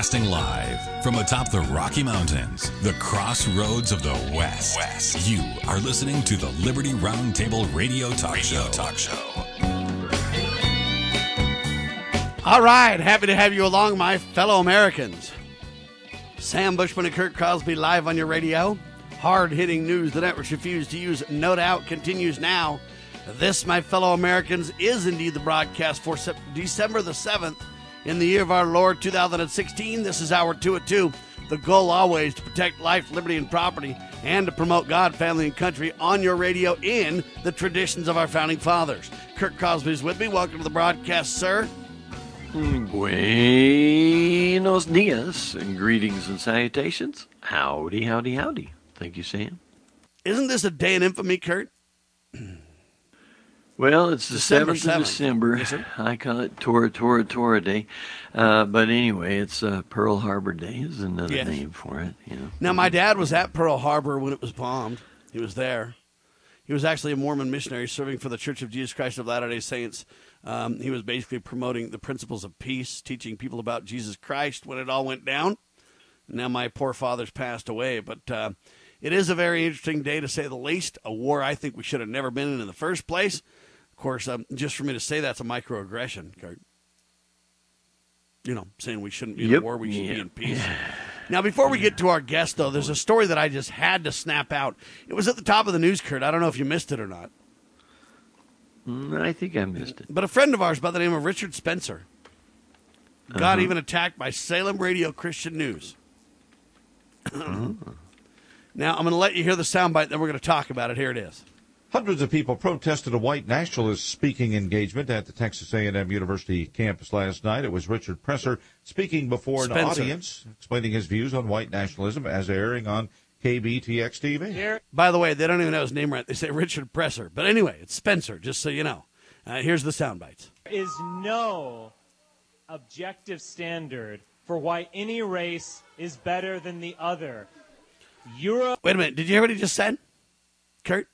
Broadcasting live from atop the Rocky Mountains, the crossroads of the West. You are listening to the Liberty Roundtable Radio Talk Show. All right, happy to have you along, my fellow Americans. Sam Bushman and Kurt Crosby live on your radio. Hard-hitting news the networks refuse to use, no doubt, continues now. This, my fellow Americans, is indeed the broadcast for December the 7th in the year of our Lord 2016. This is hour 2 at 2. The goal always to protect life, liberty, and property, and to promote God, family, and country on your radio in the traditions of our founding fathers. Kurt Crosby is with me. Welcome to the broadcast, sir. Buenos dias, and greetings and salutations. Howdy, howdy, howdy. Thank you, Sam. Isn't this a day in infamy, Kurt? Well, it's the 7th of December. Yes, sir. I call it Tora Day. But anyway, it's Pearl Harbor Day is another name for it. You know. Now, my dad was at Pearl Harbor when it was bombed. He was there. He was actually a Mormon missionary serving for the Church of Jesus Christ of Latter-day Saints. He was basically promoting the principles of peace, teaching people about Jesus Christ when it all went down. Now my poor father's passed away, but it is a very interesting day, to say the least. A war I think we should have never been in the first place. Of course, just for me to say that's a microaggression, Kurt. You know, saying we shouldn't be in a war, we should be in peace. Now, before we get to our guest, though, there's a story that I just had to snap out. It was at the top of the news, Kurt. I don't know if you missed it or not. I think I missed it. But a friend of ours by the name of Richard Spencer got even attacked by Salem Radio Christian News. Now, I'm going to let you hear the soundbite, then we're going to talk about it. Here it is. Hundreds of people protested a white nationalist speaking engagement at the Texas A&M University campus last night. It was Richard Presser speaking before an audience, explaining his views on white nationalism as airing on KBTX TV. By the way, they don't even know his name right. They say Richard Presser. But anyway, it's Spencer, just so you know. Here's the sound bites. There is no objective standard for why any race is better than the other. Europe. Wait a minute. Did you hear what he just said, Kurt?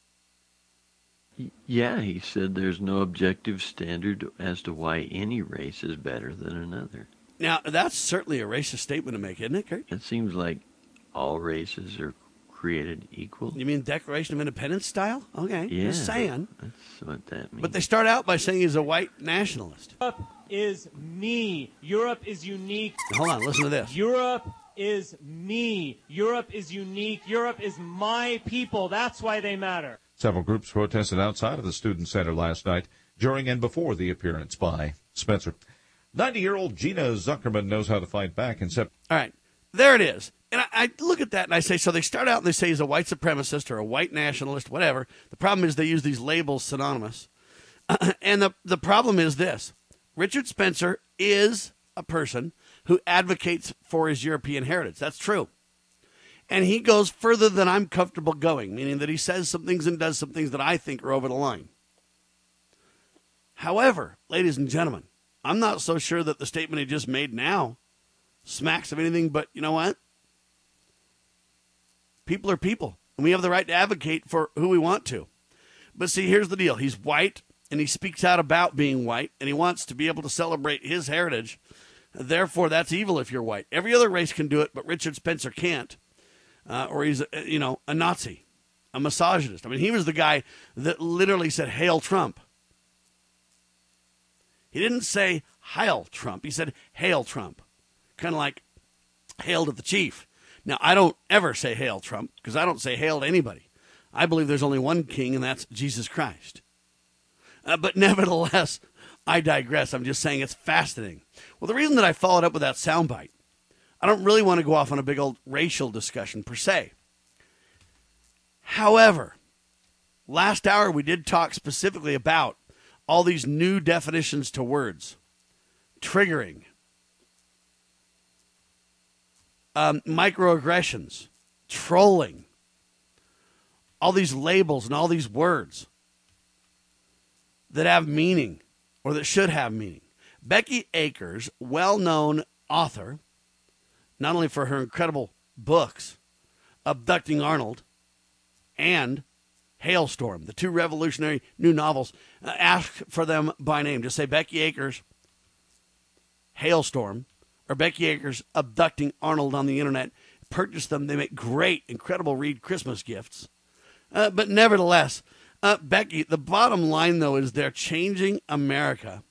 Yeah, he said there's no objective standard as to why any race is better than another. Now, that's certainly a racist statement to make, isn't it, Kurt? It seems like all races are created equal. You mean Declaration of Independence style? Okay, just saying. That's what that means. But they start out by saying he's a white nationalist. Europe is me. Europe is unique. Hold on, listen to this. Europe is me. Europe is unique. Europe is my people. That's why they matter. Several groups protested outside of the Student Center last night during and before the appearance by Spencer. 90-year-old Gina Zuckerman knows how to fight back in September. All right, there it is. And I look at that and I say, so they start out and they say he's a white supremacist or a white nationalist, whatever. The problem is they use these labels synonymous. And the problem is this. Richard Spencer is a person who advocates for his European heritage. That's true. And he goes further than I'm comfortable going, meaning that he says some things and does some things that I think are over the line. However, ladies and gentlemen, I'm not so sure that the statement he just made now smacks of anything but, you know what? People are people, and we have the right to advocate for who we want to. But see, here's the deal. He's white, and he speaks out about being white, and he wants to be able to celebrate his heritage. Therefore, that's evil if you're white. Every other race can do it, but Richard Spencer can't. Or he's, a Nazi, a misogynist. I mean, he was the guy that literally said, "Hail Trump." He didn't say, "Heil Trump." He said, "Hail Trump." Kind of like, hail to the chief. Now, I don't ever say hail Trump because I don't say hail to anybody. I believe there's only one king, and that's Jesus Christ. But nevertheless, I digress. I'm just saying it's fascinating. Well, the reason that I followed up with that soundbite, I don't really want to go off on a big old racial discussion per se. However, last hour we did talk specifically about all these new definitions to words, triggering, microaggressions, trolling, all these labels and all these words that have meaning or that should have meaning. Becky Akers, well-known author, not only for her incredible books, Abducting Arnold and Hailstorm, the two revolutionary new novels, ask for them by name. Just say Becky Akers, Hailstorm, or Becky Akers abducting Arnold on the internet, purchase them. They make great, incredible Reed Christmas gifts. But nevertheless, Becky, the bottom line, though, is they're changing America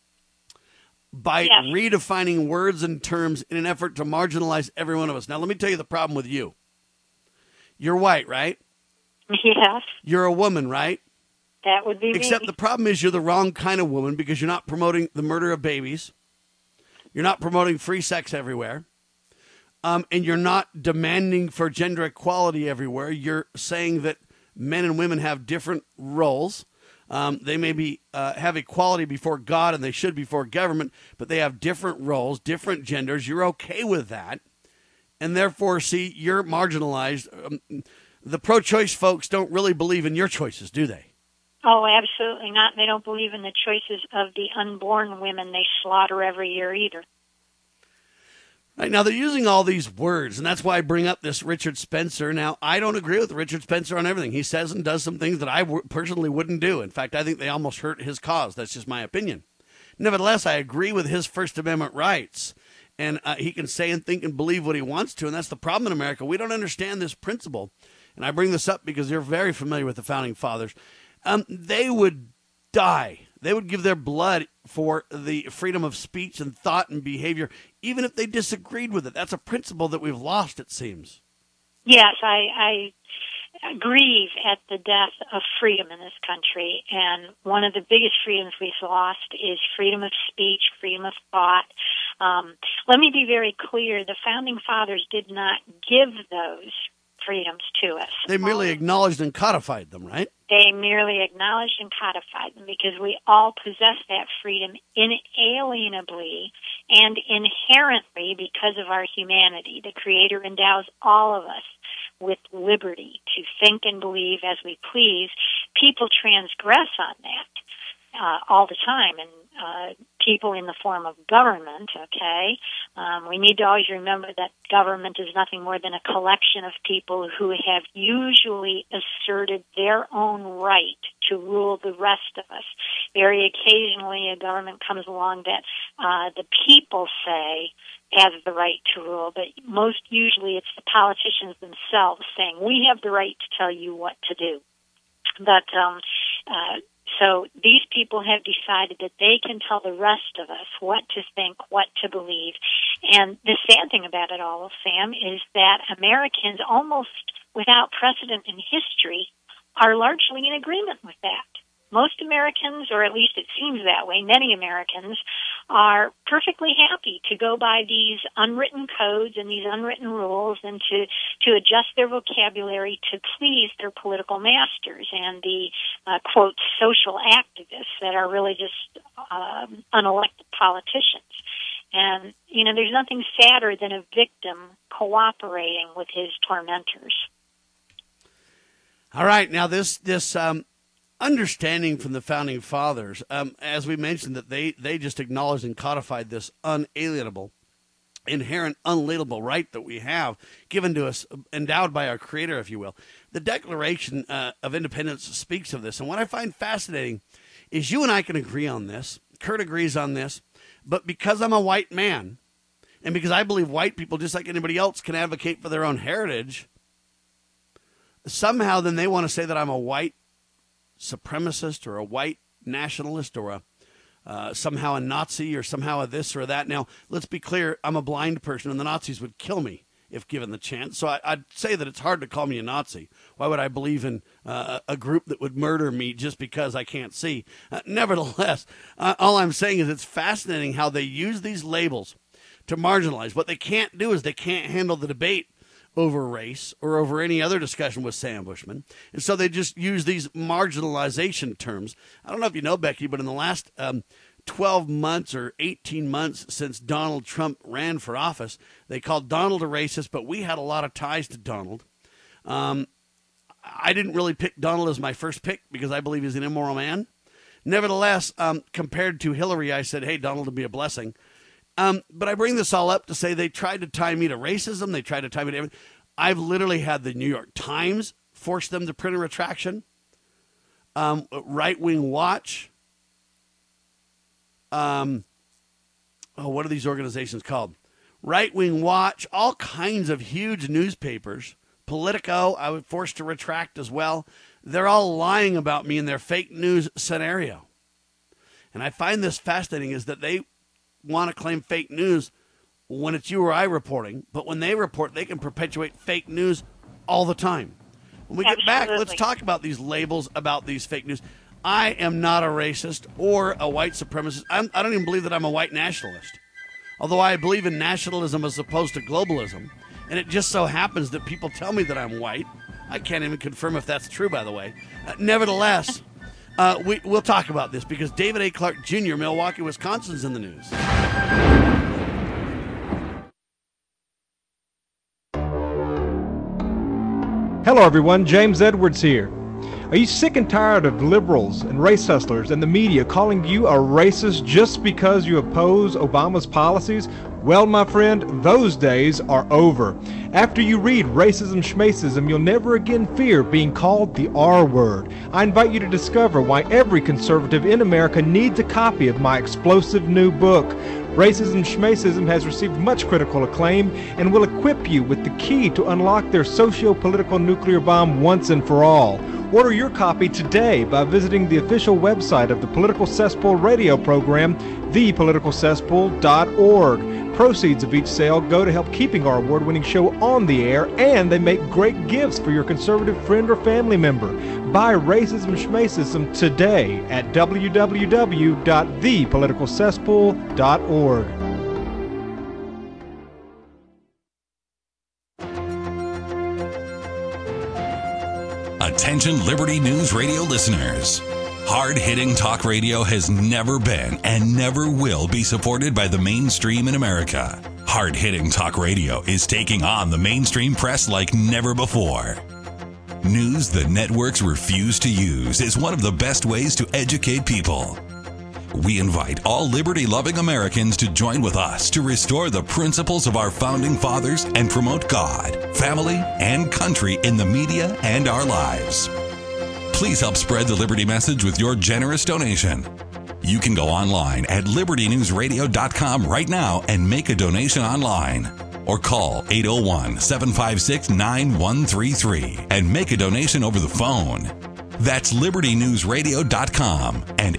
by redefining words and terms in an effort to marginalize every one of us. Now, let me tell you the problem with you. You're white, right? Yes. You're a woman, right? That would be Except me. the problem is you're the wrong kind of woman because you're not promoting the murder of babies. You're not promoting free sex everywhere. And you're not demanding for gender equality everywhere. You're saying that men and women have different roles. They may have equality before God and they should before government, but they have different roles, different genders. You're okay with that. And therefore, see, you're marginalized. The pro-choice folks don't really believe in your choices, do they? Oh, absolutely not. They don't believe in the choices of the unborn women they slaughter every year either. Right, now, they're using all these words, and that's why I bring up this Richard Spencer. Now, I don't agree with Richard Spencer on everything. He says and does some things that I personally wouldn't do. In fact, I think they almost hurt his cause. That's just my opinion. Nevertheless, I agree with his First Amendment rights, and he can say and think and believe what he wants to, and that's the problem in America. We don't understand this principle, and I bring this up because you're very familiar with the Founding Fathers. They would die. They would give their blood for the freedom of speech and thought and behavior, even if they disagreed with it. That's a principle that we've lost, it seems. Yes, I grieve at the death of freedom in this country, and one of the biggest freedoms we've lost is freedom of speech, freedom of thought. Let me be very clear. The Founding Fathers did not give those freedoms to us. They merely acknowledged and codified them, right? They merely acknowledged and codified them because we all possess that freedom inalienably and inherently because of our humanity. The Creator endows all of us with liberty to think and believe as we please. People transgress on that all the time, and people in the form of government, okay? We need to always remember that government is nothing more than a collection of people who have usually asserted their own right to rule the rest of us. Very occasionally a government comes along that the people say has the right to rule, but most usually it's the politicians themselves saying, we have the right to tell you what to do. But so these people have decided that they can tell the rest of us what to think, what to believe. And the sad thing about it all, Sam, is that Americans, almost without precedent in history, are largely in agreement with that. Most Americans, or at least it seems that way, many Americans, are perfectly happy to go by these unwritten codes and these unwritten rules and to adjust their vocabulary to please their political masters and the, quote, social activists that are really just unelected politicians. And, you know, there's nothing sadder than a victim cooperating with his tormentors. All right. Now, this understanding from the Founding Fathers, as we mentioned, that they just acknowledged and codified this unalienable, inherent, unalienable right that we have given to us, endowed by our Creator, if you will. The Declaration of Independence speaks of this. And what I find fascinating is you and I can agree on this. Kurt agrees on this. But because I'm a white man, and because I believe white people, just like anybody else, can advocate for their own heritage, somehow then they want to say that I'm a white supremacist or a white nationalist or somehow a Nazi or somehow a this or that. Now, let's be clear. I'm a blind person, and the Nazis would kill me if given the chance. So I'd say that it's hard to call me a Nazi. Why would I believe in a group that would murder me just because I can't see? Nevertheless, all I'm saying is it's fascinating how they use these labels to marginalize. What they can't do is they can't handle the debate over race or over any other discussion with Sam Bushman. And so they just use these marginalization terms. I don't know if you know, Becky, but in the last 12 months or 18 months since Donald Trump ran for office, they called Donald a racist, but we had a lot of ties to Donald. I didn't really pick Donald as my first pick because I believe he's an immoral man. Nevertheless, compared to Hillary, I said, hey, Donald would be a blessing. But I bring this all up to say they tried to tie me to racism. They tried to tie me to everything. I've literally had the New York Times force them to print a retraction. Right Wing Watch. What are these organizations called? Right Wing Watch, all kinds of huge newspapers. Politico, I was forced to retract as well. They're all lying about me in their fake news scenario. And I find this fascinating is that they want to claim fake news when it's you or I reporting, but when they report, they can perpetuate fake news all the time. When we get back, let's talk about these labels, about these fake news. I am not a racist or a white supremacist. I don't even believe that I'm a white nationalist, although I believe in nationalism as opposed to globalism. And it just so happens that people tell me that I'm white. I can't even confirm if that's true, by the way. Nevertheless, we'll talk about this because David A. Clark Jr., Milwaukee, Wisconsin's in the news. Hello, everyone. James Edwards here. Are you sick and tired of liberals and race hustlers and the media calling you a racist just because you oppose Obama's policies? Well, my friend, those days are over. After you read Racism Schmacism, you'll never again fear being called the R word. I invite you to discover why every conservative in America needs a copy of my explosive new book. Racism Schmacism has received much critical acclaim and will equip you with the key to unlock their socio-political nuclear bomb once and for all. Order your copy today by visiting the official website of the Political Cesspool radio program, thepoliticalcesspool.org. Proceeds of each sale go to help keeping our award-winning show on the air, and they make great gifts for your conservative friend or family member. Buy Racism Schmacism today at www.thepoliticalcesspool.org. Attention Liberty News Radio listeners. Hard-hitting talk radio has never been and never will be supported by the mainstream in America. Hard-hitting talk radio is taking on the mainstream press like never before. News the networks refuse to use is one of the best ways to educate people. We invite all liberty-loving Americans to join with us to restore the principles of our founding fathers and promote God, family, and country in the media and our lives. Please help spread the Liberty message with your generous donation. You can go online at libertynewsradio.com right now and make a donation online. Or call 801-756-9133 and make a donation over the phone. That's libertynewsradio.com and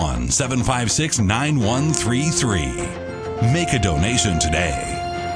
801-756-9133. Make a donation today.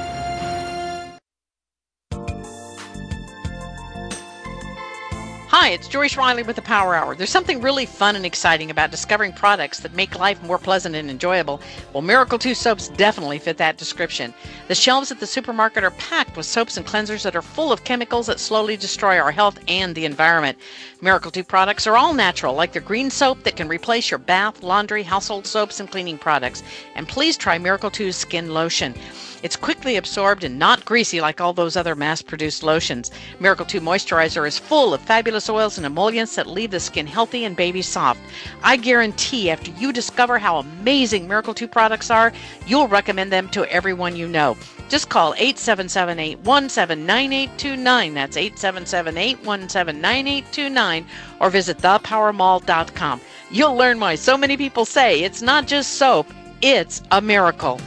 Hi, it's Joyce Riley with the Power Hour. There's something really fun and exciting about discovering products that make life more pleasant and enjoyable. Well, Miracle 2 soaps definitely fit that description. The shelves at the supermarket are packed with soaps and cleansers that are full of chemicals that slowly destroy our health and the environment. Miracle 2 products are all natural, like their green soap that can replace your bath, laundry, household soaps, and cleaning products. And please try Miracle 2's skin lotion. It's quickly absorbed and not greasy like all those other mass-produced lotions. Miracle 2 Moisturizer is full of fabulous oils and emollients that leave the skin healthy and baby soft. I guarantee after you discover how amazing Miracle 2 products are, you'll recommend them to everyone you know. Just call 877-817-9829. That's 877-817-9829. Or visit thepowermall.com. You'll learn why so many people say it's not just soap, it's a miracle.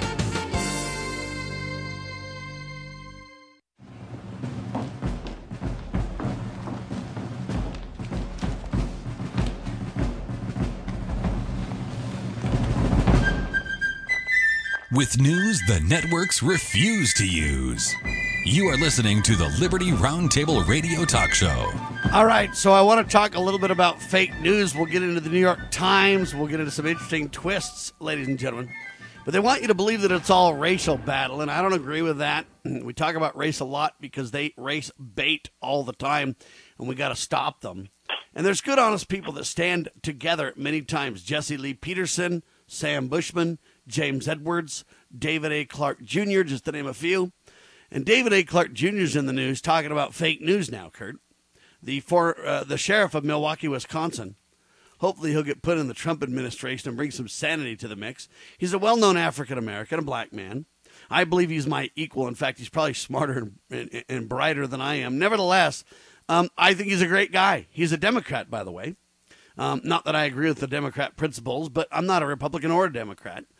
With news the networks refuse to use. You are listening to the Liberty Roundtable Radio Talk Show. All right, so I want to talk a little bit about fake news. We'll get into the New York Times. We'll get into some interesting twists, ladies and gentlemen. But they want you to believe that it's all racial battle, and I don't agree with that. We talk about race a lot because they race bait all the time, and we got to stop them. And there's good, honest people that stand together many times. Jesse Lee Peterson, Sam Bushman, James Edwards, David A. Clark Jr., just to name a few. And David A. Clark Jr. is in the news talking about fake news now, Kurt. The sheriff of Milwaukee, Wisconsin. Hopefully he'll get put in the Trump administration and bring some sanity to the mix. He's a well-known African-American, a black man. I believe he's my equal. In fact, he's probably smarter and brighter than I am. Nevertheless, I think he's a great guy. He's a Democrat, by the way. Not that I agree with the Democrat principles, but I'm not a Republican or a Democrat.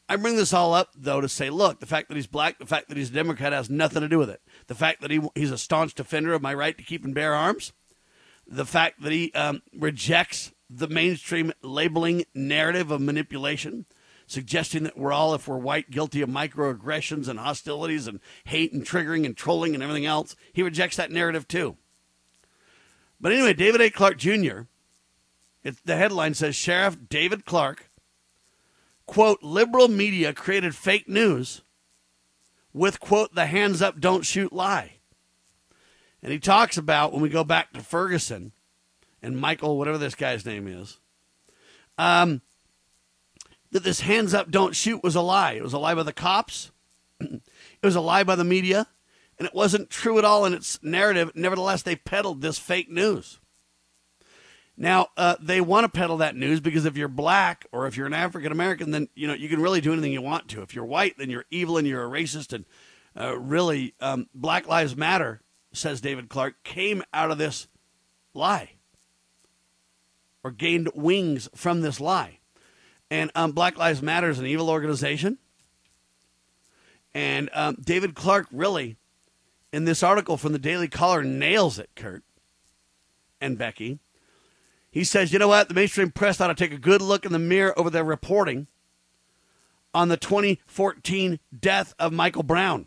I bring this all up, though, to say, look, the fact that he's black, the fact that he's a Democrat has nothing to do with it. The fact that he's a staunch defender of my right to keep and bear arms, the fact that he rejects the mainstream labeling narrative of manipulation, suggesting that we're all, if we're white, guilty of microaggressions and hostilities and hate and triggering and trolling and everything else. He rejects that narrative, too. But anyway, David A. Clarke Jr., the headline says, Sheriff David Clarke, quote, liberal media created fake news with, quote, the hands up, don't shoot lie. And he talks about, when we go back to Ferguson and Michael, whatever this guy's name is, that this hands up, don't shoot was a lie. It was a lie by the cops. It was a lie by the media. And it wasn't true at all in its narrative. Nevertheless, they peddled this fake news. Now, they want to peddle that news because if you're black or if you're an African American, then you can really do anything you want to. If you're white, then you're evil and you're a racist. And really, Black Lives Matter, says David Clarke, came out of this lie or gained wings from this lie. And Black Lives Matter is an evil organization. And David Clarke really, in this article from the Daily Caller, nails it, Kurt and Becky. He says, you know what? The mainstream press ought to take a good look in the mirror over their reporting on the 2014 death of Michael Brown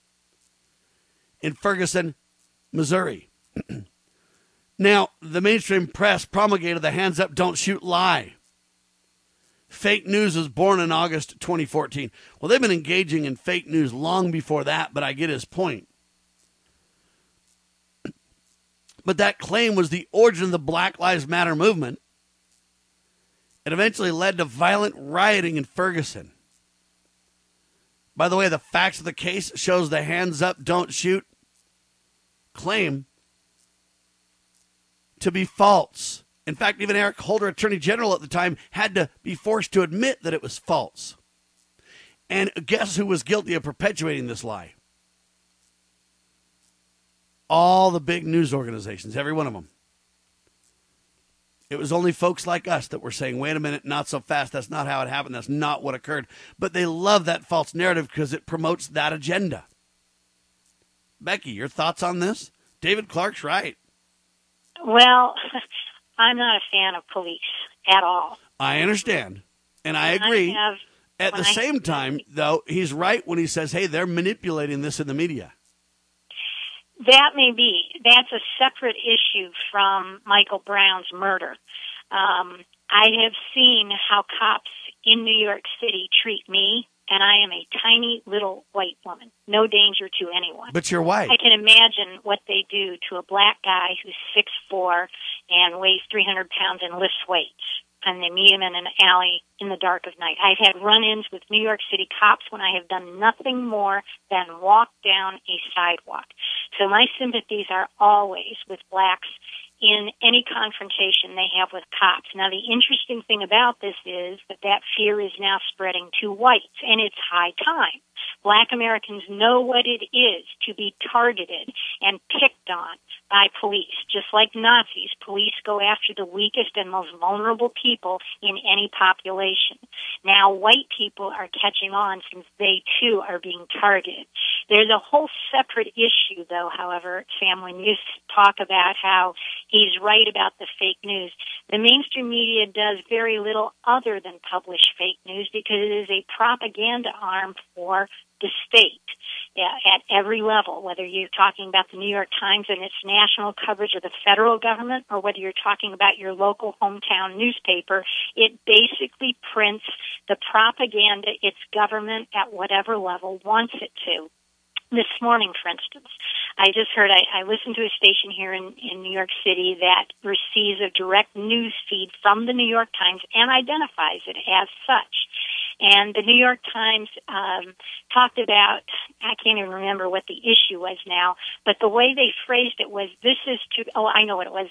in Ferguson, Missouri. Now, the mainstream press promulgated the hands up, don't shoot lie. Fake news was born in August 2014. Well, they've been engaging in fake news long before that, but I get his point. But that claim was the origin of the Black Lives Matter movement. It eventually led to violent rioting in Ferguson. By the way, the facts of the case shows the hands up, don't shoot claim to be false. In fact, even Eric Holder, Attorney General at the time, had to be forced to admit that it was false. And guess who was guilty of perpetuating this lie? All the big news organizations, every one of them. It was only folks like us that were saying, wait a minute, not so fast. That's not how it happened. That's not what occurred. But they love that false narrative because it promotes that agenda. Becky, your thoughts on this? David Clarke's right. Well, I'm not a fan of police at all. I understand. And I agree. At the same time, though, he's right when he says, hey, they're manipulating this in the media. That may be. That's a separate issue from Michael Brown's murder. I have seen how cops in New York City treat me, and I am a tiny little white woman. No danger to anyone. But you're white. I can imagine what they do to a black guy who's 6'4" and weighs 300 pounds and lifts weights. And they meet him in an alley in the dark of night. I've had run-ins with New York City cops when I have done nothing more than walk down a sidewalk. So my sympathies are always with blacks in any confrontation they have with cops. Now, the interesting thing about this is that fear is now spreading to whites, and it's high time. Black Americans know what it is to be targeted and picked on by police. Just like Nazis, police go after the weakest and most vulnerable people in any population. Now white people are catching on since they too are being targeted. There's a whole separate issue, though, however, Sam, when you talk about how he's right about the fake news. The mainstream media does very little other than publish fake news because it is a propaganda arm for the state at every level, whether you're talking about the New York Times and its national coverage of the federal government or whether you're talking about your local hometown newspaper. It basically prints the propaganda its government at whatever level wants it to. This morning, for instance, I just heard, I listened to a station here in New York City that receives a direct news feed from the New York Times and identifies it as such. And the New York Times talked about, I can't even remember what the issue was now, but the way they phrased it was, this is to, oh, I know what it was,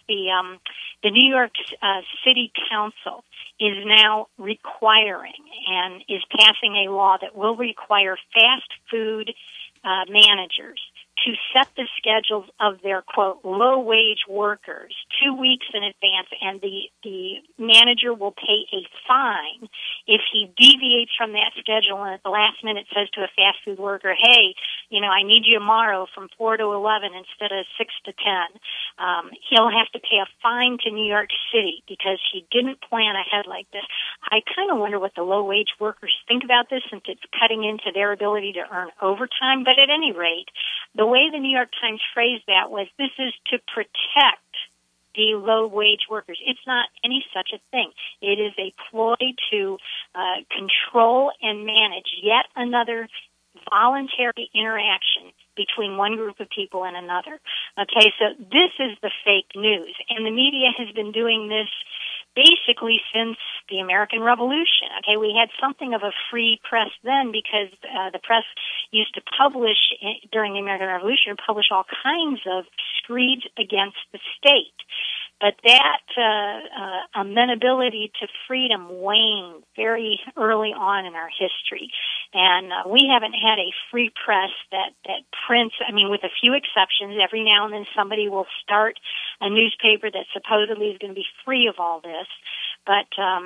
the New York City Council is now requiring and is passing a law that will require fast food managers to set the schedules of their, quote, low-wage workers 2 weeks in advance, and the manager will pay a fine If he deviates from that schedule and at the last minute says to a fast food worker, hey, I need you tomorrow from 4 to 11 instead of 6 to 10, he'll have to pay a fine to New York City because he didn't plan ahead like this. I kind of wonder what the low-wage workers think about this, since it's cutting into their ability to earn overtime. But at any rate, the way the New York Times phrased that was, this is to protect the low-wage workers. It's not any such a thing. It is a ploy to control and manage yet another voluntary interaction between one group of people and another. Okay, so this is the fake news, and the media has been doing this basically since the American Revolution. Okay, we had something of a free press then because the press used to publish, during the American Revolution, publish all kinds of screeds against the state. But that amenability to freedom waned very early on in our history. And we haven't had a free press that prints, with a few exceptions. Every now and then somebody will start a newspaper that supposedly is going to be free of all this. But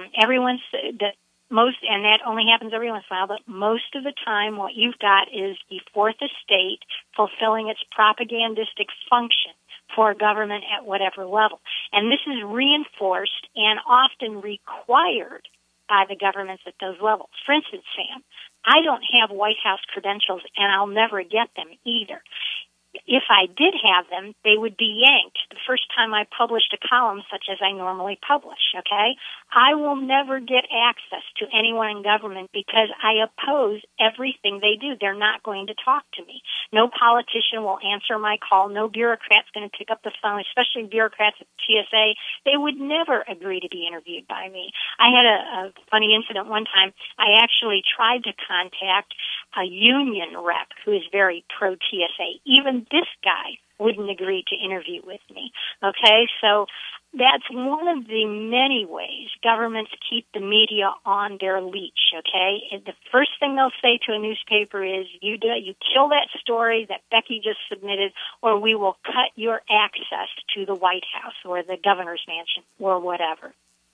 and that only happens every once in a while, but most of the time what you've got is the Fourth Estate fulfilling its propagandistic function for government at whatever level. And this is reinforced and often required by the governments at those levels. For instance, Sam, I don't have White House credentials, and I'll never get them either. If I did have them, they would be yanked the first time I published a column such as I normally publish, okay? I will never get access to anyone in government because I oppose everything they do. They're not going to talk to me. No politician will answer my call. No bureaucrat's going to pick up the phone, especially bureaucrats at TSA. They would never agree to be interviewed by me. I had a funny incident one time. I actually tried to contact a union rep who is very pro-TSA. Even this guy wouldn't agree to interview with me. Okay, so that's one of the many ways governments keep the media on their leash, okay? And the first thing they'll say to a newspaper is, you kill that story that Becky just submitted, or we will cut your access to the White House or the governor's mansion or whatever.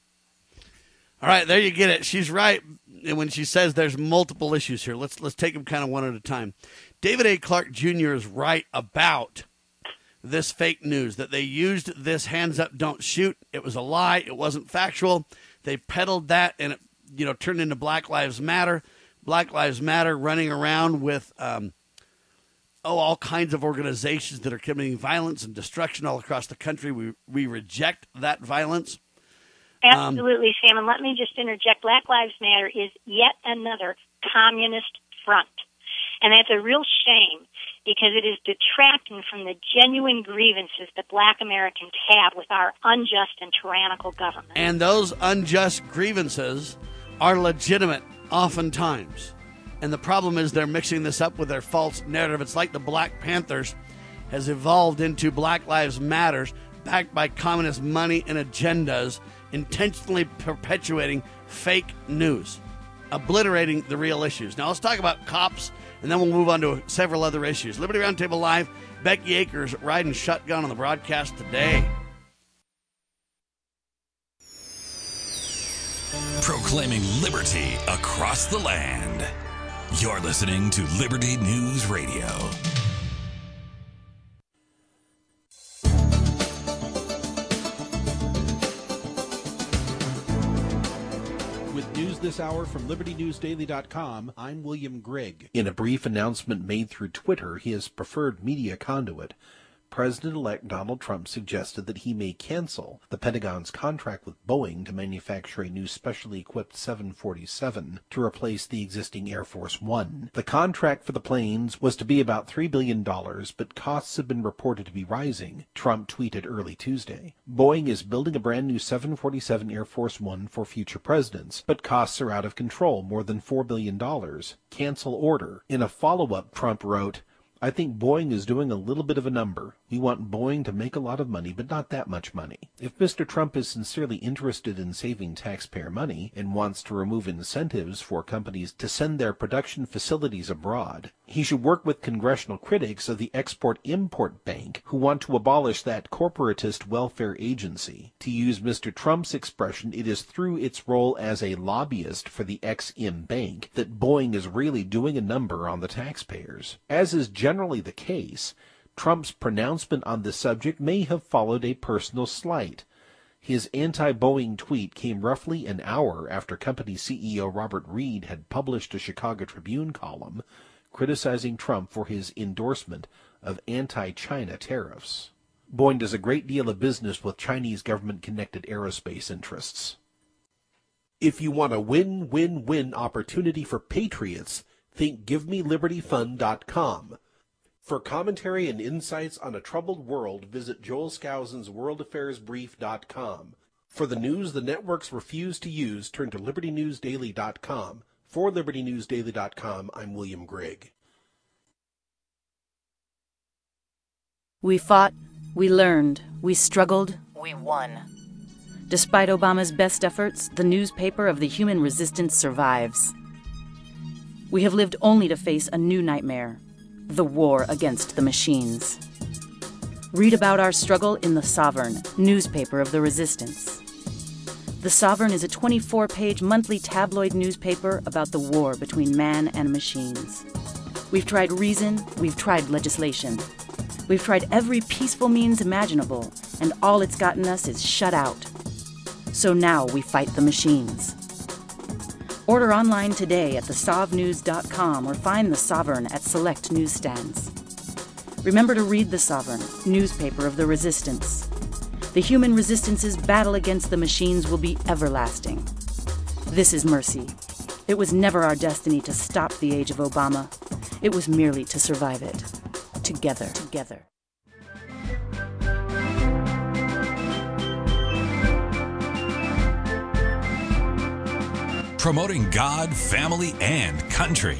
All right, there you get it. She's right when she says there's multiple issues here. Let's take them kind of one at a time. David A. Clark Jr. is right about this fake news, that they used this hands up, don't shoot. It was a lie. It wasn't factual. They peddled that, and it turned into Black Lives Matter. Black Lives Matter running around with all kinds of organizations that are committing violence and destruction all across the country. We reject that violence. Absolutely, Sam. And let me just interject. Black Lives Matter is yet another communist front. And that's a real shame because it is detracting from the genuine grievances that Black Americans have with our unjust and tyrannical government. And those unjust grievances are legitimate oftentimes. And the problem is they're mixing this up with their false narrative. It's like the Black Panthers has evolved into Black Lives Matters, backed by communist money and agendas, intentionally perpetuating fake news, obliterating the real issues. Now let's talk about cops, and then we'll move on to several other issues. Liberty Roundtable Live, Becky Akers riding shotgun on the broadcast today. Proclaiming liberty across the land. You're listening to Liberty News Radio. News this hour from LibertyNewsDaily.com, I'm William Grigg. In a brief announcement made through Twitter, his preferred media conduit, President-elect Donald Trump suggested that he may cancel the Pentagon's contract with Boeing to manufacture a new specially equipped 747 to replace the existing Air Force One. The contract for the planes was to be about $3 billion, but costs have been reported to be rising, Trump tweeted early Tuesday. Boeing is building a brand new 747 Air Force One for future presidents, but costs are out of control, more than $4 billion. Cancel order. In a follow-up, Trump wrote, I think Boeing is doing a little bit of a number. We want Boeing to make a lot of money, but not that much money. If Mr. Trump is sincerely interested in saving taxpayer money and wants to remove incentives for companies to send their production facilities abroad, he should work with congressional critics of the Export-Import Bank who want to abolish that corporatist welfare agency. To use Mr. Trump's expression, it is through its role as a lobbyist for the Ex-Im Bank that Boeing is really doing a number on the taxpayers. As is generally the case, Trump's pronouncement on the subject may have followed a personal slight. His anti-Boeing tweet came roughly an hour after company CEO Robert Reed had published a Chicago Tribune column criticizing Trump for his endorsement of anti-China tariffs. Boeing does a great deal of business with Chinese government-connected aerospace interests. If you want a win-win-win opportunity for patriots, think GiveMeLibertyFund.com. For commentary and insights on a troubled world, visit Joel Skousen's WorldAffairsBrief.com. For the news the networks refuse to use, turn to LibertyNewsDaily.com. For LibertyNewsDaily.com, I'm William Grigg. We fought, we learned, we struggled, we won. Despite Obama's best efforts, the newspaper of the human resistance survives. We have lived only to face a new nightmare, the war against the machines. Read about our struggle in The Sovereign, newspaper of the resistance. The Sovereign is a 24-page monthly tabloid newspaper about the war between man and machines. We've tried reason, we've tried legislation. We've tried every peaceful means imaginable, and all it's gotten us is shut out. So now we fight the machines. Order online today at thesovnews.com or find The Sovereign at select newsstands. Remember to read The Sovereign, newspaper of the resistance. The human resistance's battle against the machines will be everlasting. This is mercy. It was never our destiny to stop the age of Obama. It was merely to survive it. Together. Promoting God, family, and country.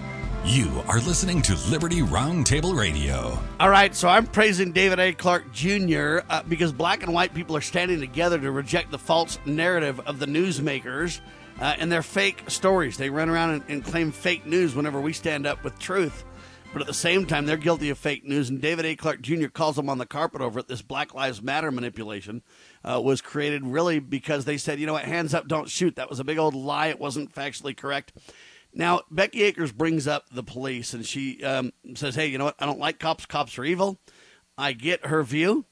You are listening to Liberty Roundtable Radio. All right, so I'm praising David A. Clark Jr. Because black and white people are standing together to reject the false narrative of the newsmakers and their fake stories. They run around and claim fake news whenever we stand up with truth. But at the same time, they're guilty of fake news, and David A. Clark Jr. calls them on the carpet over it. This Black Lives Matter manipulation was created really because they said, you know what, hands up, don't shoot. That was a big old lie. It wasn't factually correct. Now, Becky Akers brings up the police, and she says, hey, you know what, I don't like cops. Cops are evil. I get her view.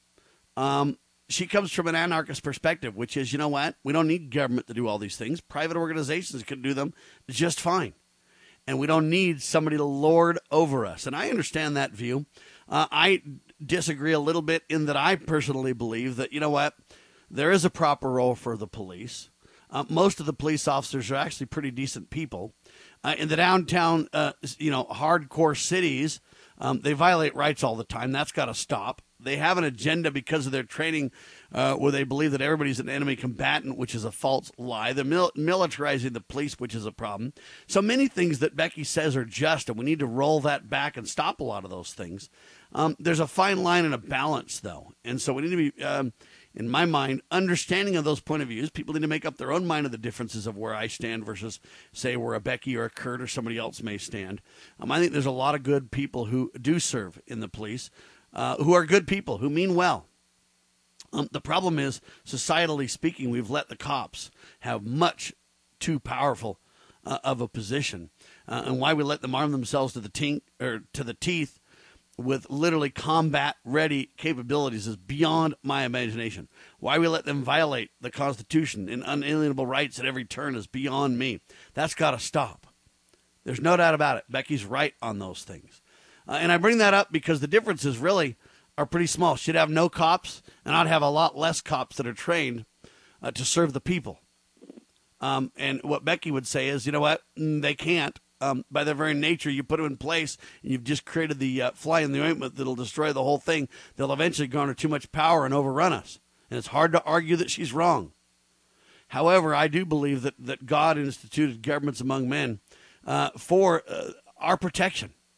She comes from an anarchist perspective, which is, you know what, we don't need government to do all these things. Private organizations can do them just fine. And we don't need somebody to lord over us. And I understand that view. I disagree a little bit in that I personally believe that, you know what, there is a proper role for the police. Most of the police officers are actually pretty decent people. In the downtown, hardcore cities, they violate rights all the time. That's got to stop. They have an agenda because of their training where they believe that everybody's an enemy combatant, which is a false lie. They're militarizing the police, which is a problem. So many things that Becky says are just, and we need to roll that back and stop a lot of those things. There's a fine line and a balance, though. And so we need to be, in my mind, understanding of those point of views. People need to make up their own mind of the differences of where I stand versus, say, where a Becky or a Kurt or somebody else may stand. I think there's a lot of good people who do serve in the police, who are good people, who mean well. The problem is, societally speaking, we've let the cops have much too powerful of a position, and why we let them arm themselves to the teeth with literally combat-ready capabilities is beyond my imagination. Why we let them violate the Constitution and unalienable rights at every turn is beyond me. That's got to stop. There's no doubt about it. Becky's right on those things. And I bring that up because the differences really are pretty small. She'd have no cops, and I'd have a lot less cops that are trained to serve the people. And what Becky would say is, you know what, they can't. By their very nature, you put them in place, and you've just created the fly in the ointment that'll destroy the whole thing. They'll eventually garner too much power and overrun us. And it's hard to argue that she's wrong. However, I do believe that God instituted governments among men for our protection.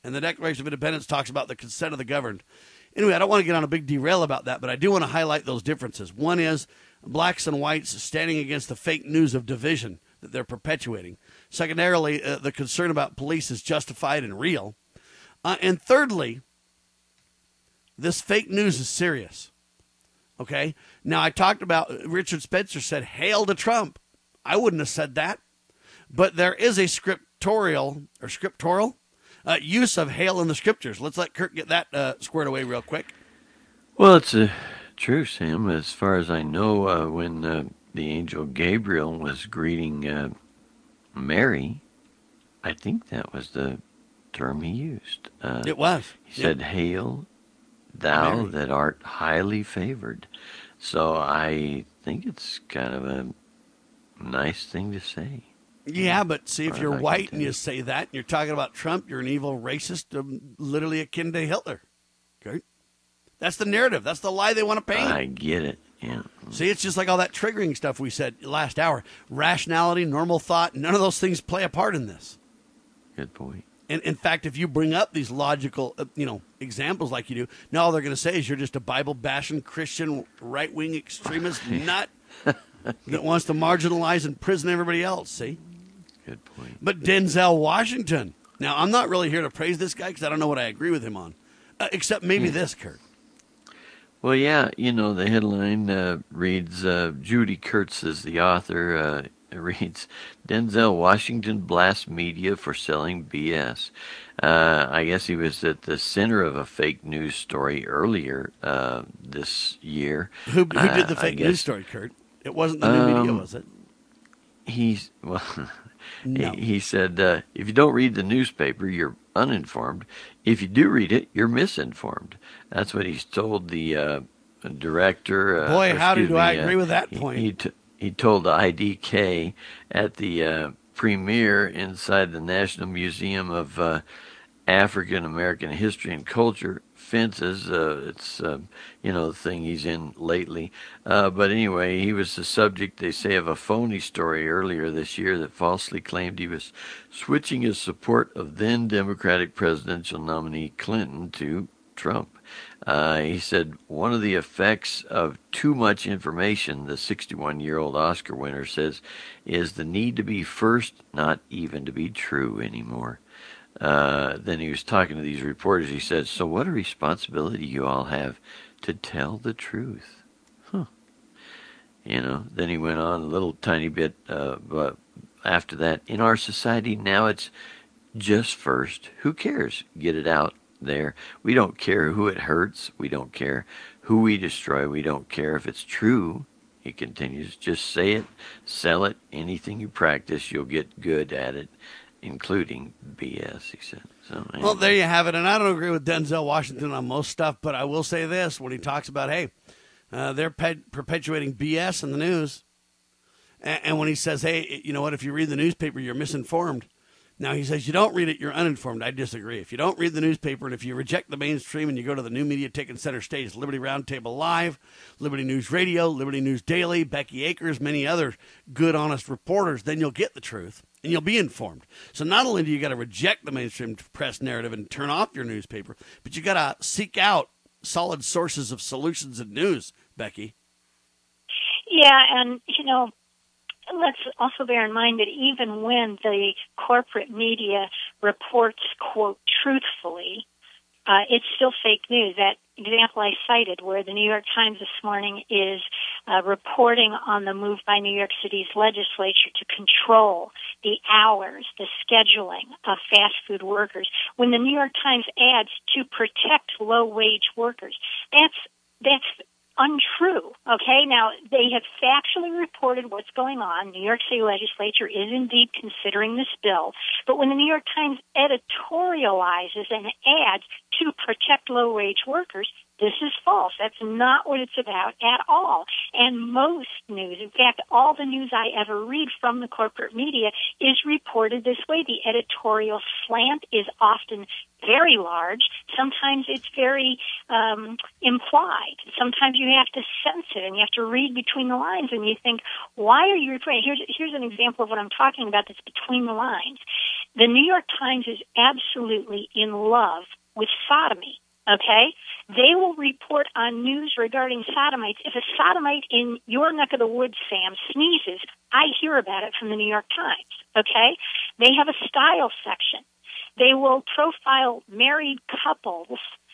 And the Declaration of Independence talks about the consent of the governed. Anyway, I don't want to get on a big derail about that, but I do want to highlight those differences. One is blacks and whites standing against the fake news of division that they're perpetuating. Secondarily, the concern about police is justified and real. And thirdly, this fake news is serious. Okay? Now, I talked about, Richard Spencer said, hail to Trump. I wouldn't have said that. But there is a scriptural use of hail in the scriptures. Let's let Kurt get that squared away real quick. Well, it's true, Sam. As far as I know, when the angel Gabriel was greeting Mary, I think that was the term he used. It was. He said, hail, thou Mary, that art highly favored. So I think it's kind of a nice thing to say. Yeah, but see, if you're white and you say that, and you're talking about Trump, you're an evil racist, literally akin to Hitler. Okay? That's the narrative. That's the lie they want to paint. I get it, yeah. See, it's just like all that triggering stuff we said last hour. Rationality, normal thought, none of those things play a part in this. Good point. And in fact, if you bring up these logical, examples like you do, now all they're going to say is you're just a Bible-bashing Christian right-wing extremist nut that wants to marginalize and imprison everybody else, see? Good point. But Denzel Washington. Now, I'm not really here to praise this guy because I don't know what I agree with him on, except maybe this, Kurt. Well, yeah, the headline reads, Judy Kurtz is the author, reads, Denzel Washington blasts media for selling BS. I guess he was at the center of a fake news story earlier this year. Who did the fake news story, Kurt? It wasn't the new media, was it? No. He said, if you don't read the newspaper, you're uninformed. If you do read it, you're misinformed. That's what he's told the director. Boy, how do I agree with that point? He told the IDK at the premiere inside the National Museum of African American History and Culture, Fences. It's, the thing he's in lately. But anyway, he was the subject, they say, of a phony story earlier this year that falsely claimed he was switching his support of then Democratic presidential nominee Clinton to Trump. He said one of the effects of too much information, the 61-year-old Oscar winner says, is the need to be first, not even to be true anymore. Then he was talking to these reporters. He said, so what a responsibility you all have to tell the truth. Then he went on a little tiny bit, but after that, in our society now it's just first. Who cares? Get it out there. We don't care who it hurts. We don't care who we destroy. We don't care if it's true. He continues, just say it, sell it. Anything you practice, you'll get good at it, including BS, he said. So, anyway. Well, there you have it. And I don't agree with Denzel Washington on most stuff, but I will say this when he talks about, hey, they're perpetuating BS in the news. And when he says, hey, you know what, if you read the newspaper, you're misinformed. Now, he says, you don't read it, you're uninformed. I disagree. If you don't read the newspaper and if you reject the mainstream and you go to the new media taking center stage, Liberty Roundtable Live, Liberty News Radio, Liberty News Daily, Becky Akers, many other good, honest reporters, then you'll get the truth and you'll be informed. So not only do you got to reject the mainstream press narrative and turn off your newspaper, but you got to seek out solid sources of solutions and news, Becky. Yeah, and, let's also bear in mind that even when the corporate media reports, quote, truthfully, it's still fake news. That example I cited where the New York Times this morning is reporting on the move by New York City's legislature to control the hours, the scheduling of fast food workers. When the New York Times adds to protect low-wage workers, that's untrue, okay? Now, they have factually reported what's going on. New York City legislature is indeed considering this bill. But when the New York Times editorializes and adds to protect low-wage workers, This is false. That's not what it's about at all. And most news, in fact, all the news I ever read from the corporate media is reported this way. The editorial slant is often very large. Sometimes it's very implied. Sometimes you have to sense it and you have to read between the lines and you think, why are you reporting? Here's an example of what I'm talking about that's between the lines. The New York Times is absolutely in love with sodomy. Okay? They will report on news regarding sodomites. If a sodomite in your neck of the woods, Sam, sneezes, I hear about it from the New York Times. Okay? They have a style section. They will profile married couples,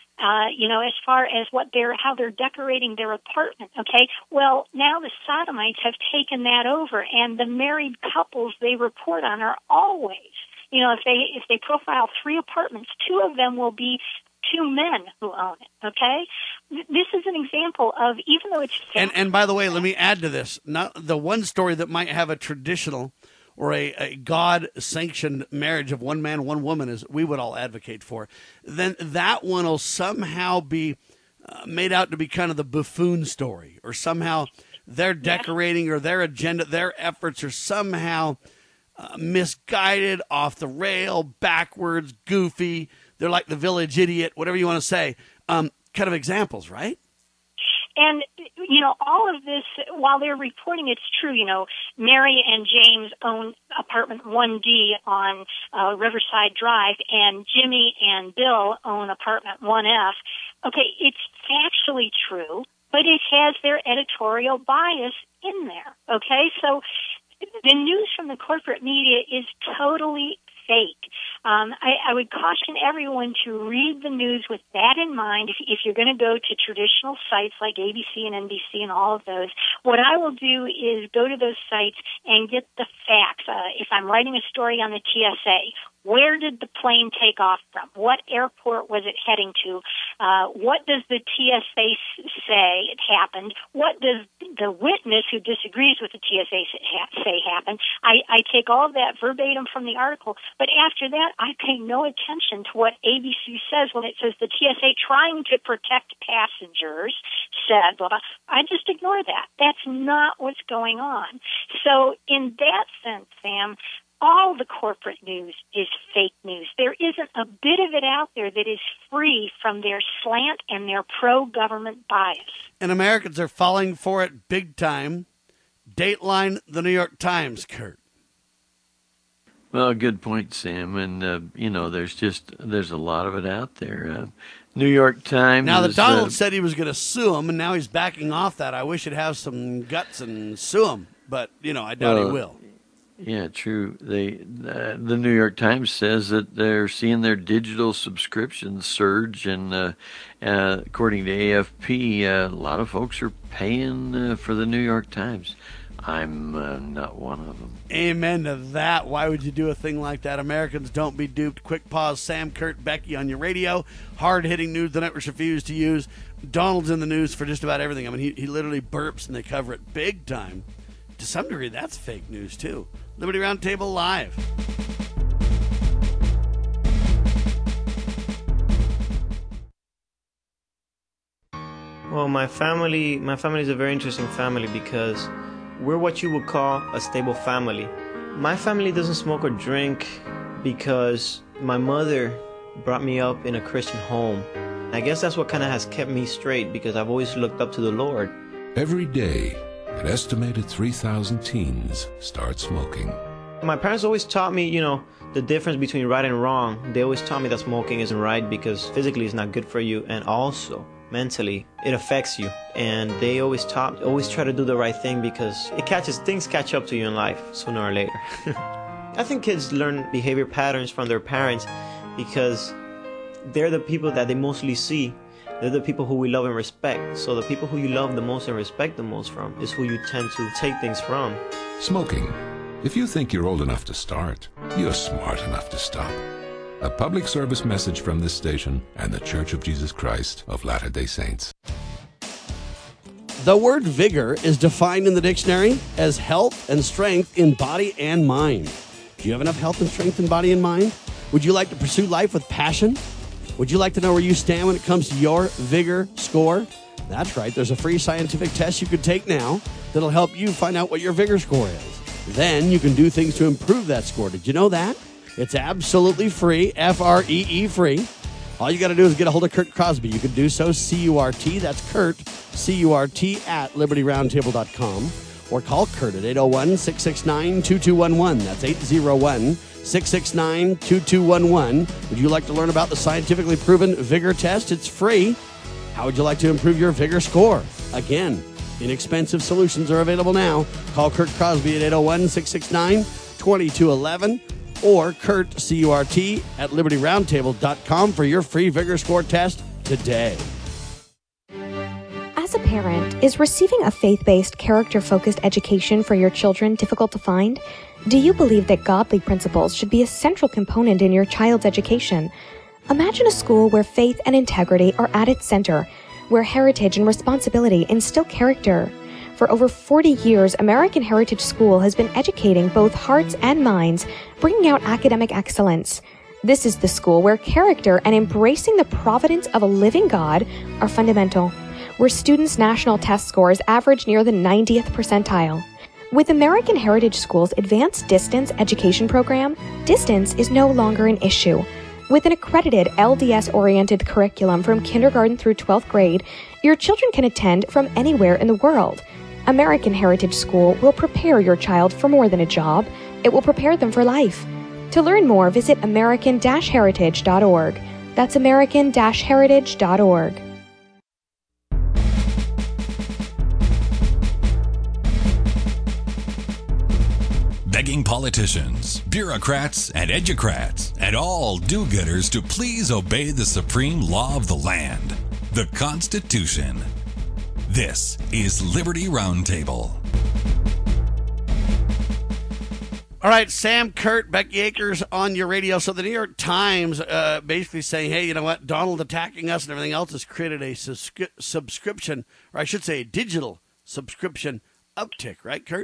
as far as how they're decorating their apartment. Okay? Well, now the sodomites have taken that over, and the married couples they report on are always, if they profile 3 apartments, 2 of them will be 2 men who own it, okay? This is an example of, even though it's... And by the way, let me add to this. Not the one story that might have a traditional or a God-sanctioned marriage of one man, one woman, as we would all advocate for, then that one will somehow be made out to be kind of the buffoon story, or somehow their decorating or their agenda, their efforts are somehow misguided, off the rail, backwards, goofy. They're like the village idiot, whatever you want to say, kind of examples, right? And, all of this, while they're reporting it's true, Mary and James own apartment 1D on Riverside Drive, and Jimmy and Bill own apartment 1F. Okay, it's factually true, but it has their editorial bias in there, okay? So the news from the corporate media is totally fake. I would caution everyone to read the news with that in mind. If you're going to go to traditional sites like ABC and NBC and all of those, what I will do is go to those sites and get the facts. If I'm writing a story on the TSA, where did the plane take off from? What airport was it heading to? What does the TSA say it happened? What does the witness who disagrees with the TSA say happened? I take all of that verbatim from the article, but after that, I pay no attention to what ABC says when it says the TSA trying to protect passengers said, blah, blah. I just ignore that. That's not what's going on. So in that sense, Sam, all the corporate news is fake news. There isn't a bit of it out there that is free from their slant and their pro-government bias. And Americans are falling for it big time. Dateline the New York Times, Kurt. Well, good point, Sam. And, there's a lot of it out there. New York Times. Now, Donald said he was going to sue him, and now he's backing off that. I wish he'd have some guts and sue him, but, I doubt he will. Yeah, true. The New York Times says that they're seeing their digital subscriptions surge, and according to AFP, a lot of folks are paying for the New York Times. I'm not one of them. Amen to that. Why would you do a thing like that? Americans, don't be duped. Quick pause. Sam, Kurt, Becky on your radio. Hard-hitting news the networks refuse to use. Donald's in the news for just about everything. I mean, he literally burps, and they cover it big time. To some degree, that's fake news, too. Liberty Roundtable Live. Well, my family is a very interesting family because we're what you would call a stable family. My family doesn't smoke or drink because my mother brought me up in a Christian home. I guess that's what kind of has kept me straight, because I've always looked up to the Lord. Every day, an estimated 3,000 teens start smoking. My parents always taught me, the difference between right and wrong. They always taught me that smoking isn't right because physically it's not good for you, and also mentally it affects you. And they always try to do the right thing because things catch up to you in life sooner or later. I think kids learn behavior patterns from their parents because they're the people that they mostly see. They're the people who we love and respect. So the people who you love the most and respect the most from is who you tend to take things from. Smoking. If you think you're old enough to start, you're smart enough to stop. A public service message from this station and the Church of Jesus Christ of Latter-day Saints. The word vigor is defined in the dictionary as health and strength in body and mind. Do you have enough health and strength in body and mind? Would you like to pursue life with passion? Would you like to know where you stand when it comes to your vigor score? That's right. There's a free scientific test you can take now that'll help you find out what your vigor score is. Then you can do things to improve that score. Did you know that? It's absolutely free, Free free. All you got to do is get a hold of Kurt Crosby. You can do so, C-U-R-T, that's Kurt, C-U-R-T, at LibertyRoundtable.com. Or call Kurt at 801-669-2211. That's 801-669-2211. Would you like to learn about the scientifically proven vigor test? It's free. How would you like to improve your vigor score? Again, inexpensive solutions are available now. Call Kurt Crosby at 801-669-2211 or Kurt, C-U-R-T, at LibertyRoundtable.com for your free vigor score test today. As a parent, is receiving a faith-based, character-focused education for your children difficult to find? Do you believe that godly principles should be a central component in your child's education? Imagine a school where faith and integrity are at its center, where heritage and responsibility instill character. For over 40 years, American Heritage School has been educating both hearts and minds, bringing out academic excellence. This is the school where character and embracing the providence of a living God are fundamental, where students' national test scores average near the 90th percentile. With American Heritage School's advanced distance education program, distance is no longer an issue. With an accredited LDS-oriented curriculum from kindergarten through 12th grade, your children can attend from anywhere in the world. American Heritage School will prepare your child for more than a job. It will prepare them for life. To learn more, visit American-Heritage.org. That's American-Heritage.org. Begging politicians, bureaucrats, and educrats, and all do-gooders to please obey the supreme law of the land, the Constitution. This is Liberty Roundtable. All right, Sam, Kurt, Becky Akers on your radio. So the New York Times basically saying, hey, you know what? Donald attacking us and everything else has created a subscription, or I should say a digital subscription uptick, right, Kurt?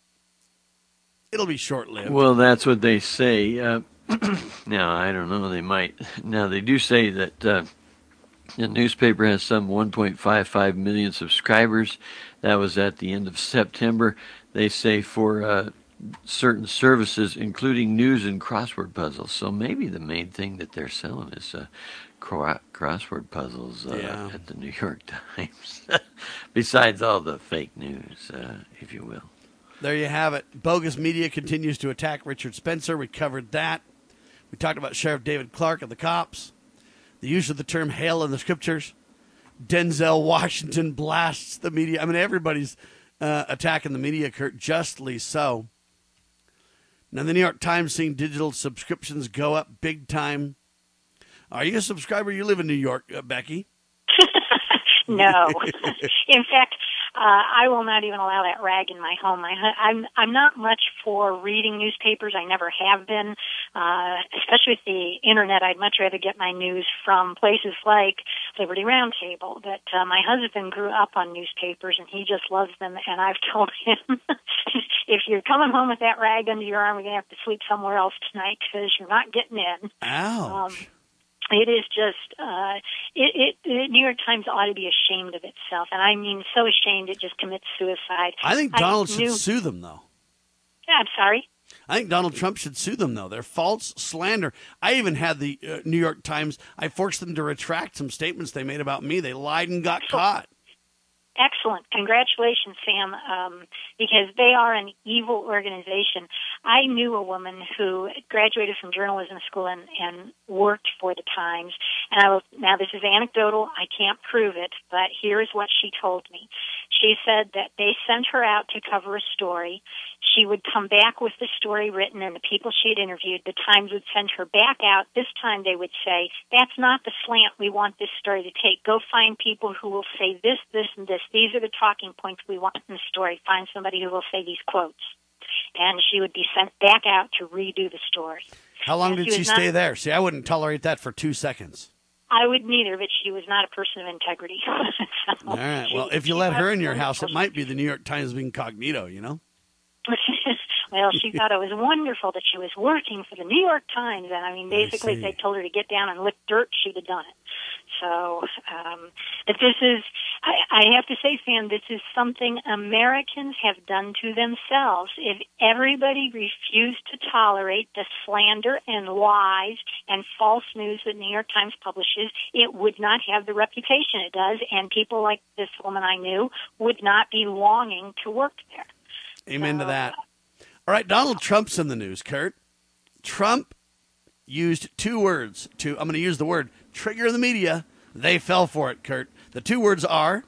It'll be short-lived. Well, that's what they say. Now, I don't know. They might. Now, they do say that the newspaper has some 1.55 million subscribers. That was at the end of September. They say for certain services, including news and crossword puzzles. So maybe the main thing that they're selling is crossword puzzles at the New York Times, besides all the fake news, if you will. There you have it. Bogus media continues to attack Richard Spencer. We covered that. We talked about Sheriff David Clark and the cops. The use of the term hell in the scriptures. Denzel Washington blasts the media. I mean, everybody's attacking the media, Kurt, justly so. Now, the New York Times seeing digital subscriptions go up big time. Are you a subscriber? You live in New York, Becky. No. In fact, I will not even allow that rag in my home. I'm not much for reading newspapers. I never have been. Especially with the internet, I'd much rather get my news from places like Liberty Roundtable. But my husband grew up on newspapers, and he just loves them. And I've told him, if you're coming home with that rag under your arm, you're going to have to sleep somewhere else tonight because you're not getting in. Ouch. It is just, the New York Times ought to be ashamed of itself. And I mean, so ashamed it just commits suicide. I think Donald should sue them, though. Yeah, I'm sorry? I think Donald Trump should sue them, though. They're false slander. I even had the New York Times, I forced them to retract some statements they made about me. They lied and got caught. Excellent. Congratulations, Sam, because they are an evil organization. I knew a woman who graduated from journalism school and worked for the Times. And now this is anecdotal. I can't prove it, but here's what she told me. She said that they sent her out to cover a story. She would come back with the story written, and the people she had interviewed, the Times would send her back out. This time they would say, that's not the slant we want this story to take. Go find people who will say this, this, and this. These are the talking points we want in the story. Find somebody who will say these quotes. And she would be sent back out to redo the story. How long did she stay there? See, I wouldn't tolerate that for 2 seconds. I would neither, but she was not a person of integrity. All right. Well, if you let her in your house, it might be the New York Times incognito, you know? Well, she thought it was wonderful that she was working for the New York Times, and I mean, basically, if they told her to get down and lick dirt, she'd have done it. So, but this is, I have to say, Sam, this is something Americans have done to themselves. If everybody refused to tolerate the slander and lies and false news that New York Times publishes, it would not have the reputation it does, and people like this woman I knew would not be longing to work there. Amen to that. All right, Donald Trump's in the news, Kurt. Trump used 2 words to, I'm going to use the word, trigger the media. They fell for it, Kurt. The 2 words are...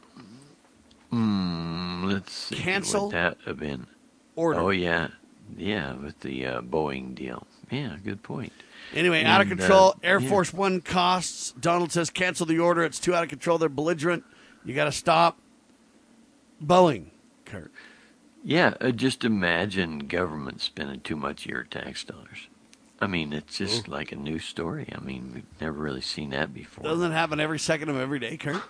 let's see. Cancel. What that have been? Order. Oh, yeah. Yeah, with the Boeing deal. Yeah, good point. Anyway, out of control. Air Force One costs. Donald says cancel the order. It's too out of control. They're belligerent. You got to stop. Boeing, Kurt. Yeah, just imagine government spending too much of your tax dollars. I mean, it's just like a new story. I mean, we've never really seen that before. Doesn't it happen every second of every day, Kurt?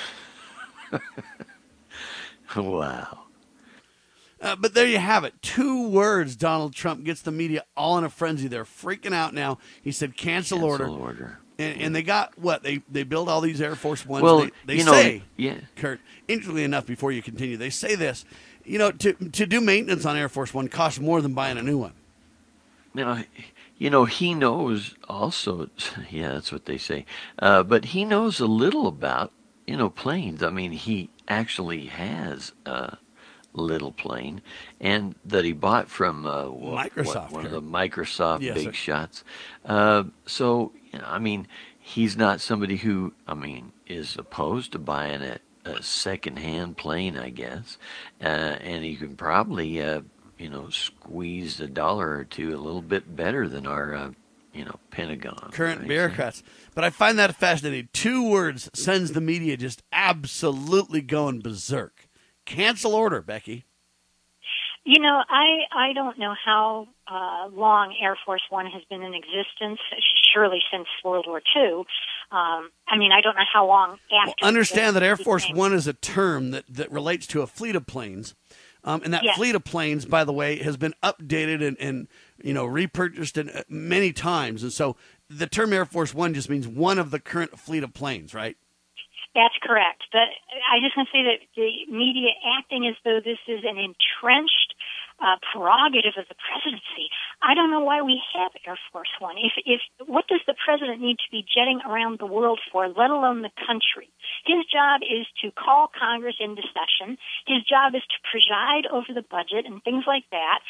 Wow. But there you have it. 2 words. Donald Trump gets the media all in a frenzy. They're freaking out now. He said cancel order. And they got what? They build all these Air Force Ones. Well, they say, yeah. Kurt, interestingly enough, before you continue, they say this, to do maintenance on Air Force One costs more than buying a new one. Now, he knows also, yeah, that's what they say, but he knows a little about, planes. I mean, he actually has a little plane, and that he bought from Microsoft, one of the Microsoft Yes, big sir. shots. So, I mean, he's not somebody who, is opposed to buying a second-hand plane, I guess, and he can probably, squeeze $1 or $2 a little bit better than our, Pentagon. Current right? bureaucrats. But I find that fascinating. 2 words sends the media just absolutely going berserk. Cancel order, Becky. I don't know how long Air Force One has been in existence, surely since World War II. I don't know how long after. Well, understand that Air Force One is a term that relates to a fleet of planes. And that fleet of planes, by the way, has been updated and repurchased many times. And so the term Air Force One just means one of the current fleet of planes, right? That's correct. But I just want to say that the media acting as though this is an entrenched prerogative of the presidency. I don't know why we have Air Force One. If what does the president need to be jetting around the world for, let alone the country? His job is to call Congress into session. His job is to preside over the budget and things like that.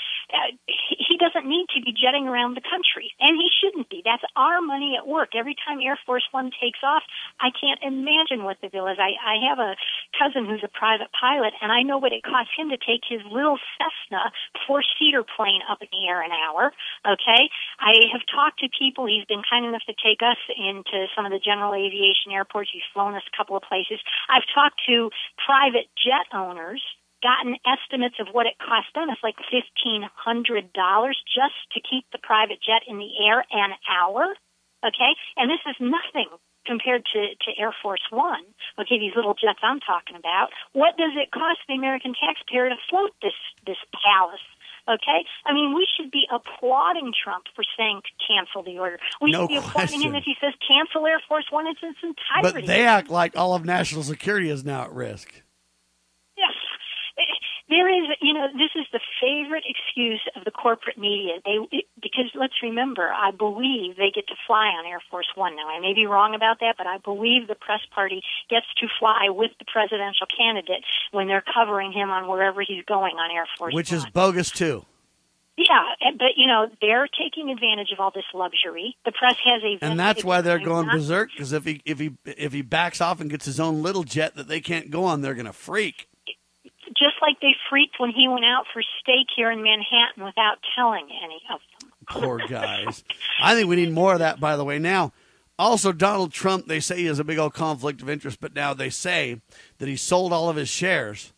He doesn't need to be jetting around the country, and he shouldn't be. That's our money at work. Every time Air Force One takes off, I can't imagine what the bill is. I have a cousin who's a private pilot, and I know what it costs him to take his little Cessna 4-seater plane up in the air an hour. Okay? I have talked to people. He's been kind enough to take us into some of the general aviation airports. He's flown us a couple of places. I've talked to private jet owners, gotten estimates of what it costs them. It's like $1,500 just to keep the private jet in the air an hour. Okay? And this is nothing compared to Air Force One. Okay, these little jets I'm talking about. What does it cost the American taxpayer to float this palace? Okay? We should be applauding Trump for saying to cancel the order. We should be applauding him if he says cancel Air Force One in its entirety. But they act like all of national security is now at risk. Yes. There is, this is the favorite excuse of the corporate media. Because let's remember, I believe they get to fly on Air Force One. Now, I may be wrong about that, but I believe the press party gets to fly with the presidential candidate when they're covering him on wherever he's going on Air Force One. Which is bogus, too. Yeah, but, they're taking advantage of all this luxury. The press has a... And that's why they're going berserk, because if he backs off and gets his own little jet that they can't go on, they're going to freak. Just like they freaked when he went out for steak here in Manhattan without telling any of them. Poor guys. I think we need more of that, by the way. Now, also Donald Trump, they say he has a big old conflict of interest, but now they say that he sold all of his shares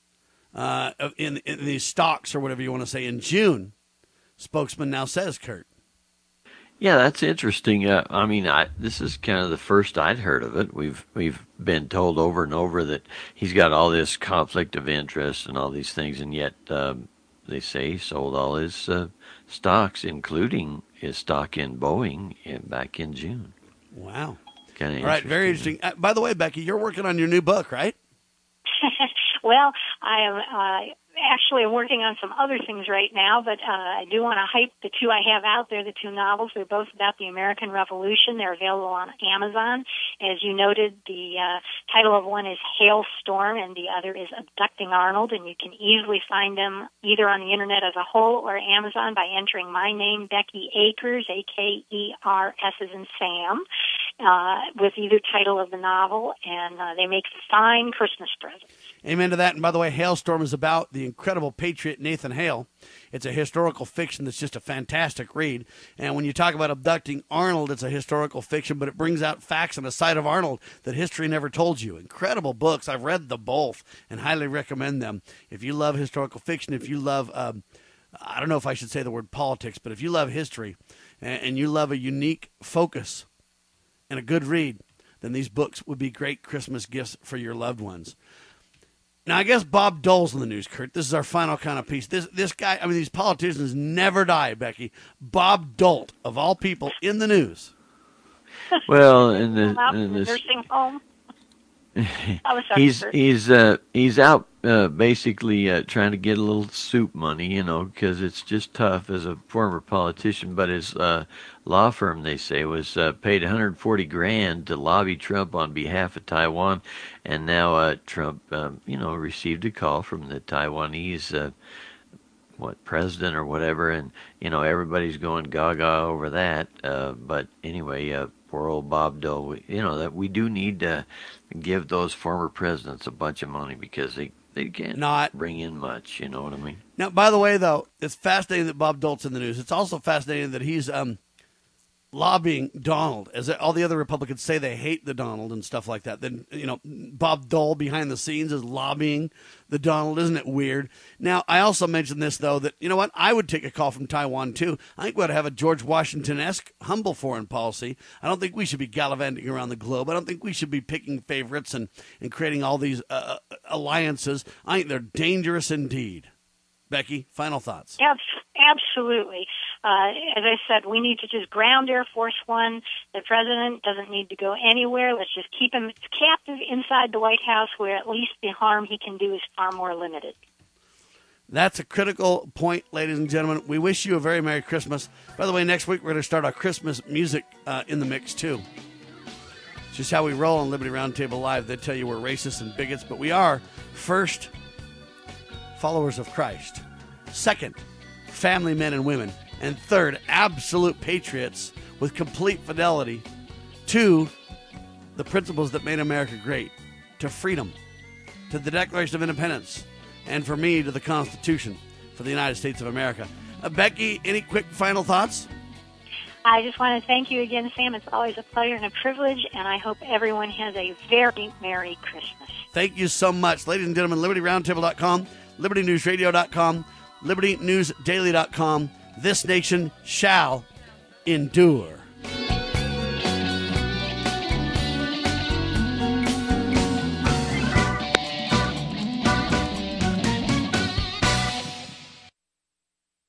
in these stocks or whatever you want to say in June. Spokesman now says, Kurt. Yeah, that's interesting. This is kind of the first I'd heard of it. We've been told over and over that he's got all this conflict of interest and all these things, and yet they say, sold all his stocks, including his stock in Boeing, back in June. Wow. Kind of all right, very interesting. By the way, Becky, you're working on your new book, right? Well, I am actually working on some other things right now, but I do want to hype the two I have out there, the two novels. They're both about the American Revolution. They're available on Amazon. As you noted, the title of one is Hailstorm, and the other is Abducting Arnold, and you can easily find them either on the Internet as a whole or Amazon by entering my name, Becky Akers, A-K-E-R-S as in Sam, with either title of the novel, and they make fine Christmas presents. Amen to that. And by the way, Hailstorm is about the incredible patriot Nathan Hale. It's a historical fiction that's just a fantastic read. And when you talk about Abducting Arnold, it's a historical fiction, but it brings out facts on the side of Arnold that history never told you. Incredible books. I've read them both and highly recommend them. If you love historical fiction, if you love, I don't know if I should say the word politics, but if you love history and you love a unique focus and a good read, then these books would be great Christmas gifts for your loved ones. Now, I guess Bob Dole's in the news, Kurt. This is our final kind of piece. This guy, I mean, these politicians never die, Becky. Bob Dole, of all people, in the news. Well, in the nursing home. He's out basically trying to get a little soup money, because it's just tough as a former politician. But his law firm, they say, was paid $140,000 to lobby Trump on behalf of Taiwan, and now Trump, received a call from the Taiwanese president or whatever, and everybody's going gaga over that. But anyway, poor old Bob Dole. That we do need to give those former presidents a bunch of money because they can't bring in much. You know what I mean? Now, by the way, though, it's fascinating that Bob Dole's in the news. It's also fascinating that he's lobbying Donald, as all the other Republicans say they hate the Donald and stuff like that. Then, Bob Dole behind the scenes is lobbying the Donald. Isn't it weird? Now, I also mentioned this, though, that, I would take a call from Taiwan, too. I think we ought to have a George Washington-esque humble foreign policy. I don't think we should be gallivanting around the globe. I don't think we should be picking favorites and creating all these alliances. I think they're dangerous indeed. Becky, final thoughts. Absolutely. As I said, we need to just ground Air Force One. The president doesn't need to go anywhere. Let's just keep him captive inside the White House, where at least the harm he can do is far more limited. That's a critical point, ladies and gentlemen. We wish you a very Merry Christmas. By the way, next week we're going to start our Christmas music in the mix, too. It's just how we roll on Liberty Roundtable Live. They tell you we're racist and bigots, but we are, first, followers of Christ. Second, family men and women. And third, absolute patriots with complete fidelity to the principles that made America great, to freedom, to the Declaration of Independence, and for me, to the Constitution for the United States of America. Becky, any quick final thoughts? I just want to thank you again, Sam. It's always a pleasure and a privilege, and I hope everyone has a very Merry Christmas. Thank you so much. Ladies and gentlemen, LibertyRoundtable.com, LibertyNewsRadio.com, LibertyNewsDaily.com. This nation shall endure.